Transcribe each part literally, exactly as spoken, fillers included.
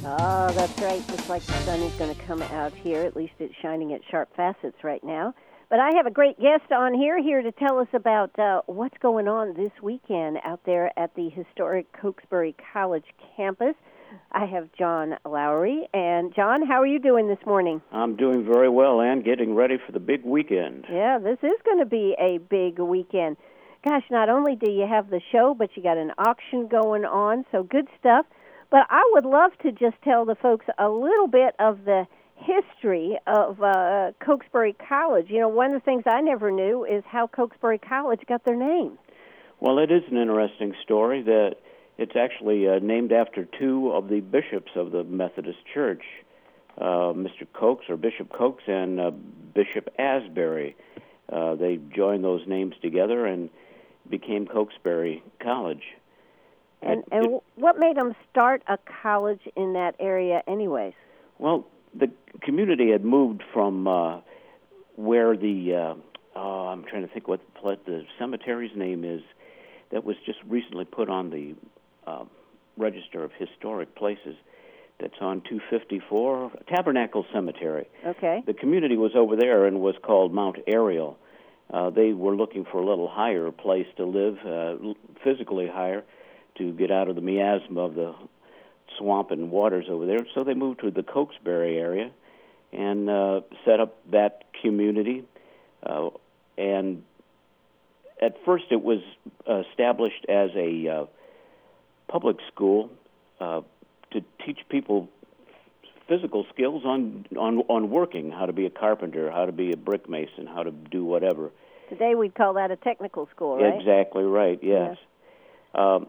Oh, that's right. Looks like the sun is going to come out here. At least it's shining at sharp facets right now. But I have a great guest on here, here to tell us about uh, what's going on this weekend out there at the historic Cokesbury College campus. I have John Lowry. And, John, how are you doing this morning? I'm doing very well, Ann, getting ready for the big weekend. Yeah, this is going to be a big weekend. Gosh, not only do you have the show, but you got an auction going on, so good stuff. But I would love to just tell the folks a little bit of the history of uh, Cokesbury College. You know, one of the things I never knew is how Cokesbury College got their name. Well, it is an interesting story that it's actually uh, named after two of the bishops of the Methodist Church, uh, Mister Cokes, or Bishop Cokes, and uh, Bishop Asbury. Uh, they joined those names together and became Cokesbury College. And, and it, what made them start a college in that area anyways? Well, the community had moved from uh, where the, uh, oh, I'm trying to think what the cemetery's name is, that was just recently put on the uh, Register of Historic Places. That's on two fifty-four, Tabernacle Cemetery. Okay. The community was over there and was called Mount Ariel. Uh, they were looking for a little higher place to live, uh, physically higher, to get out of the miasma of the swamp and waters over there. So they moved to the Cokesbury area and uh, set up that community. Uh, and at first it was established as a uh, public school uh, to teach people physical skills on, on on working, how to be a carpenter, how to be a brick mason, how to do whatever. Today we'd call that a technical school, right? Exactly right, yes. Yeah. Um,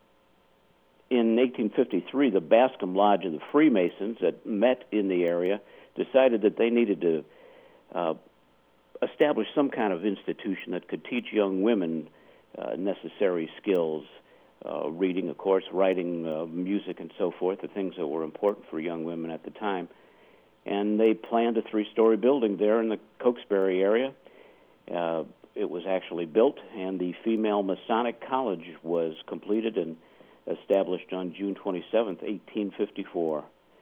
in eighteen fifty-three, the Bascom Lodge of the Freemasons that met in the area decided that they needed to uh, establish some kind of institution that could teach young women uh, necessary skills, uh, reading, of course, writing, uh, music, and so forth, the things that were important for young women at the time. And they planned a three-story building there in the Cokesbury area. Uh, it was actually built, and the Female Masonic College was completed and established on June twenty-seventh, eighteen fifty-four.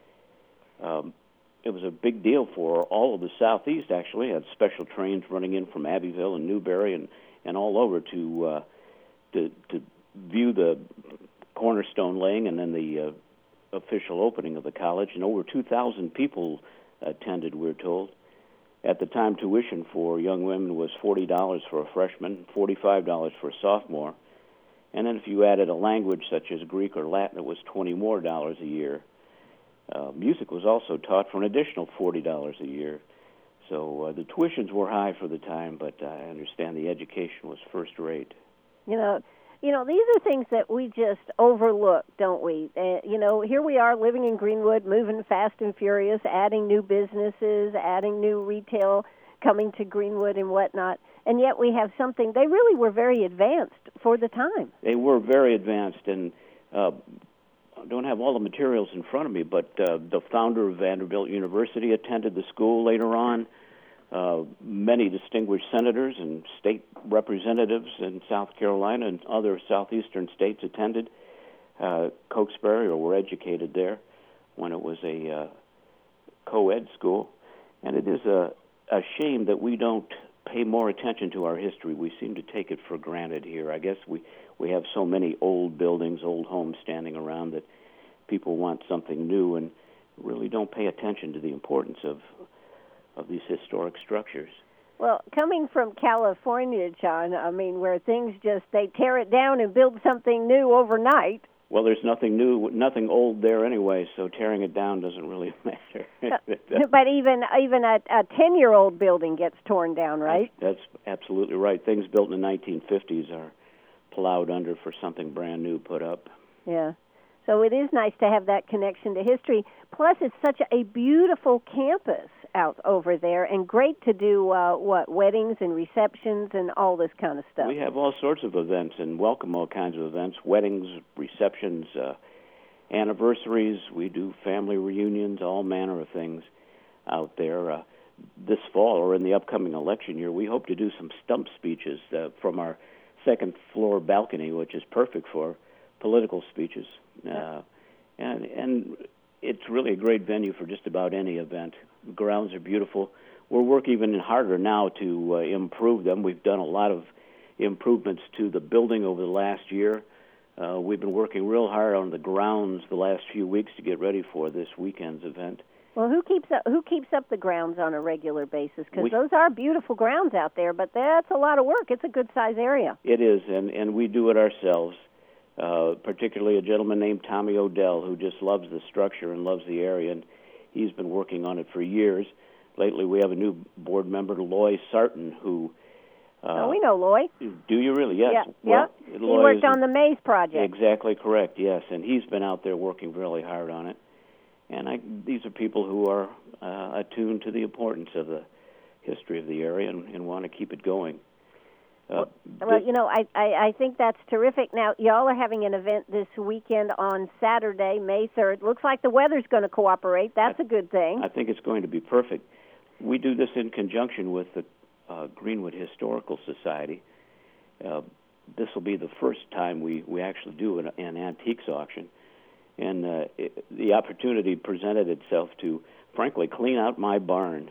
Um, it was a big deal for all of the Southeast, actually. It had special trains running in from Abbeville and Newberry and, and all over to, uh, to to view the cornerstone laying and then the uh, official opening of the college. And over two thousand people attended, we're told. At the time, tuition for young women was forty dollars for a freshman, forty-five dollars for a sophomore. And then if you added a language such as Greek or Latin, it was twenty more dollars a year. Uh, music was also taught for an additional forty dollars a year. So uh, the tuitions were high for the time, but I understand the education was first rate. You know, you know, these are things that we just overlook, don't we? Uh, you know, here we are living in Greenwood, moving fast and furious, adding new businesses, adding new retail coming to Greenwood and whatnot. And yet we have something, they really were very advanced for the time. They were very advanced, and uh, I don't have all the materials in front of me, but uh, the founder of Vanderbilt University attended the school later on. Uh, many distinguished senators and state representatives in South Carolina and other southeastern states attended uh, Cokesbury or were educated there when it was a uh, co-ed school. And it is a, a shame that we don't pay more attention to our history. We seem to take it for granted here. I guess we, we have so many old buildings, old homes standing around that people want something new and really don't pay attention to the importance of of these historic structures. Well, coming from California, John, I mean, where things just, they tear it down and build something new overnight. Well, there's nothing new, nothing old there anyway, so tearing it down doesn't really matter. But even even a, a ten-year-old building gets torn down, right? That's absolutely right. Things built in the nineteen fifties are plowed under for something brand new put up. Yeah. So it is nice to have that connection to history. Plus, it's such a beautiful campus out over there, and great to do, uh, what, weddings and receptions and all this kind of stuff. We have all sorts of events and welcome all kinds of events, weddings, receptions, uh, anniversaries. We do family reunions, all manner of things out there. Uh, this fall or in the upcoming election year, we hope to do some stump speeches uh, from our second floor balcony, which is perfect for political speeches. Uh, and, and it's really a great venue for just about any event. The grounds are beautiful. We're working even harder now to uh, improve them. We've done a lot of improvements to the building over the last year. Uh, we've been working real hard on the grounds the last few weeks to get ready for this weekend's event. Well, who keeps up, who keeps up the grounds on a regular basis? Because those are beautiful grounds out there, but that's a lot of work. It's a good-sized area. It is, and, and we do it ourselves, uh, particularly a gentleman named Tommy Odell, who just loves the structure and loves the area, and he's been working on it for years. Lately, we have a new board member, Loy Sarton, who... Uh, oh, we know Loy. Do you really? Yes. Yeah, well, yeah. He worked on the Maze project. Exactly correct, yes, and he's been out there working really hard on it. And I, these are people who are uh, attuned to the importance of the history of the area and, and want to keep it going. Uh, well, well, you know, I, I, I think that's terrific. Now, y'all are having an event this weekend on Saturday, May third. Looks like the weather's going to cooperate. That's I, a good thing. I think it's going to be perfect. We do this in conjunction with the uh, Greenwood Historical Society. Uh, this will be the first time we, we actually do an, an antiques auction. And uh, it, the opportunity presented itself to, frankly, clean out my barn.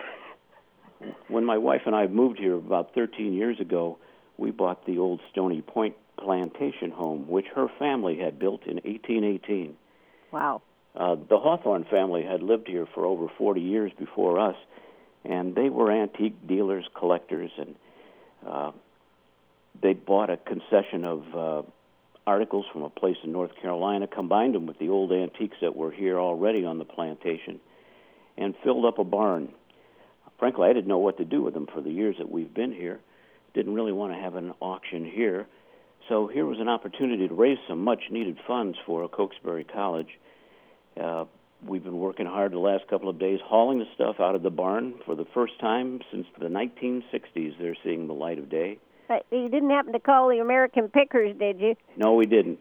When my wife and I moved here about thirteen years ago, we bought the old Stony Point plantation home, which her family had built in eighteen eighteen. Wow. Uh, the Hawthorne family had lived here for over forty years before us, and they were antique dealers, collectors, and uh, they bought a concession of uh, articles from a place in North Carolina, combined them with the old antiques that were here already on the plantation, and filled up a barn. Frankly, I didn't know what to do with them for the years that we've been here. Didn't really want to have an auction here. So here was an opportunity to raise some much-needed funds for Cokesbury College. Uh, we've been working hard the last couple of days, hauling the stuff out of the barn for the first time since the nineteen sixties. They're seeing the light of day. But you didn't happen to call the American Pickers, did you? No, we didn't.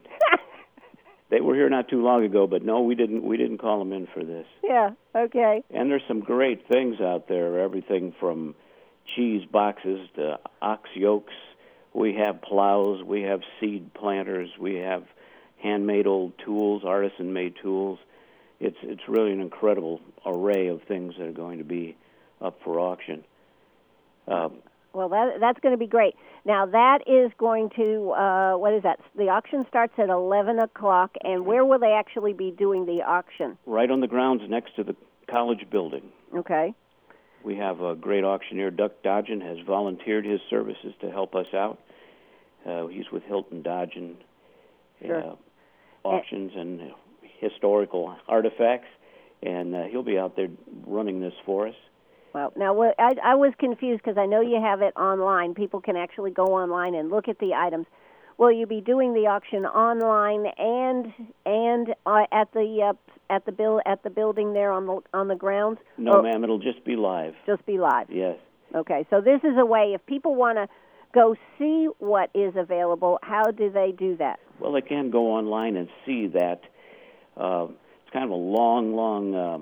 They were here not too long ago, but no, we didn't. We didn't call them in for this. Yeah. Okay. And there's some great things out there. Everything from cheese boxes to ox yokes. We have plows. We have seed planters. We have handmade old tools, artisan-made tools. It's it's really an incredible array of things that are going to be up for auction. Uh, Well, that that's going to be great. Now, that is going to, uh, what is that? The auction starts at eleven o'clock, and where will they actually be doing the auction? Right on the grounds next to the college building. Okay. We have a great auctioneer, Duck Dodgen, has volunteered his services to help us out. Uh, he's with Hilton Dodgen sure. uh, Auctions and, and Historical Artifacts, and uh, he'll be out there running this for us. Well, now I, I was confused because I know you have it online. People can actually go online and look at the items. Will you be doing the auction online and and uh, at the uh, at the bill at the building there on the on the grounds? No, or, ma'am. It'll just be live. Just be live. Yes. Okay. So this is a way if people want to go see what is available. How do they do that? Well, they can go online and see that. Uh, it's kind of a long, long. Uh,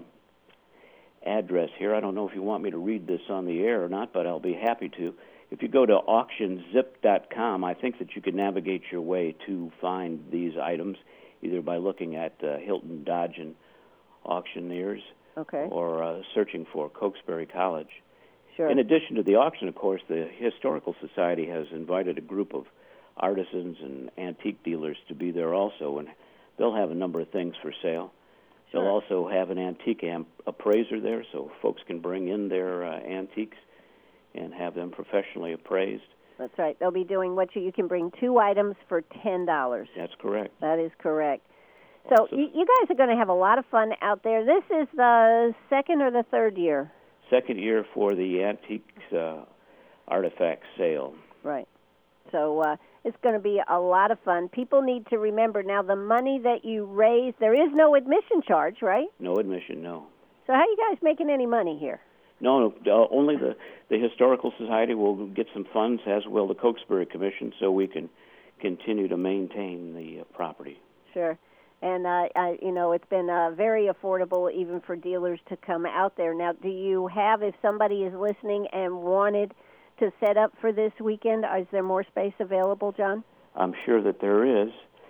address here. I don't know if you want me to read this on the air or not, but I'll be happy to. If you go to auction zip dot com, I think that you can navigate your way to find these items, either by looking at uh, Hilton Dodgen Auctioneers okay. or uh, searching for Cokesbury College. Sure. In addition to the auction, of course, the Historical Society has invited a group of artisans and antique dealers to be there also, and they'll have a number of things for sale. Sure. They'll also have an antique am- appraiser there, so folks can bring in their uh, antiques and have them professionally appraised. That's right. They'll be doing what you, you can bring two items for ten dollars. That's correct. That is correct. So you, you guys are going to have a lot of fun out there. This is the second or the third year? Second year for the antiques uh, artifact sale. Right. So uh, it's going to be a lot of fun. People need to remember now the money that you raise, there is no admission charge, right? No admission, no. So how are you guys making any money here? No, no uh, only the, the Historical Society will get some funds, as will the Cokesbury Commission, so we can continue to maintain the uh, property. Sure. And, uh, I, you know, it's been uh, very affordable even for dealers to come out there. Now, do you have, if somebody is listening and wanted to set up for this weekend, is there more space available, John? I'm sure that there is.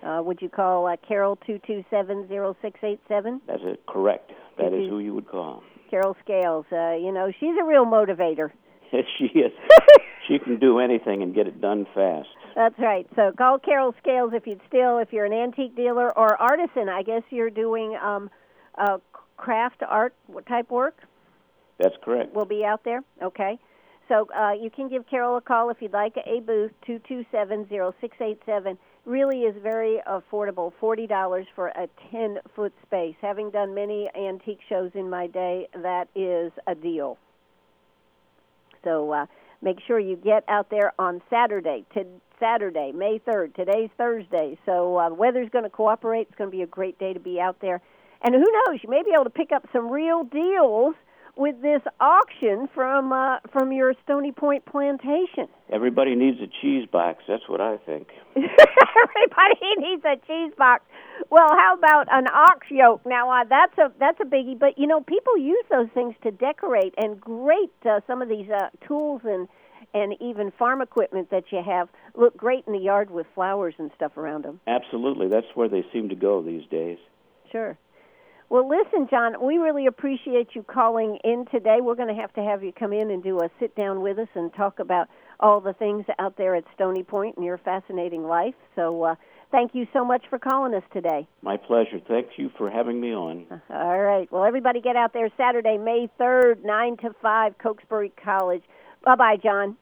Uh, would you call uh, Carol two two seven zero six eight seven? That's it. Correct. That is who you would call. Carol Scales. Uh, you know, she's a real motivator. Yes, she is. She can do anything and get it done fast. That's right. So call Carol Scales if you'd still, if you're an antique dealer or artisan. I guess you're doing um, uh, craft art type work? That's correct. We'll be out there? Okay. So uh, you can give Carol a call if you'd like. A booth, two two seven zero six eight seven. Really is very affordable, forty dollars for a ten-foot space. Having done many antique shows in my day, that is a deal. So uh, make sure you get out there on Saturday, to Saturday, May third. Today's Thursday, so uh, the weather's going to cooperate. It's going to be a great day to be out there. And who knows, you may be able to pick up some real deals with this auction from uh, from your Stony Point plantation. Everybody needs a cheese box. That's what I think. Everybody needs a cheese box. Well, how about an ox yoke? Now, uh, that's a that's a biggie. But, you know, people use those things to decorate, and great, uh, some of these uh, tools and, and even farm equipment that you have look great in the yard with flowers and stuff around them. Absolutely. That's where they seem to go these days. Sure. Well, listen, John, we really appreciate you calling in today. We're going to have to have you come in and do a sit-down with us and talk about all the things out there at Stony Point and your fascinating life. So uh, thank you so much for calling us today. My pleasure. Thank you for having me on. All right. Well, everybody get out there Saturday, May third, nine to five, Cokesbury College. Bye-bye, John.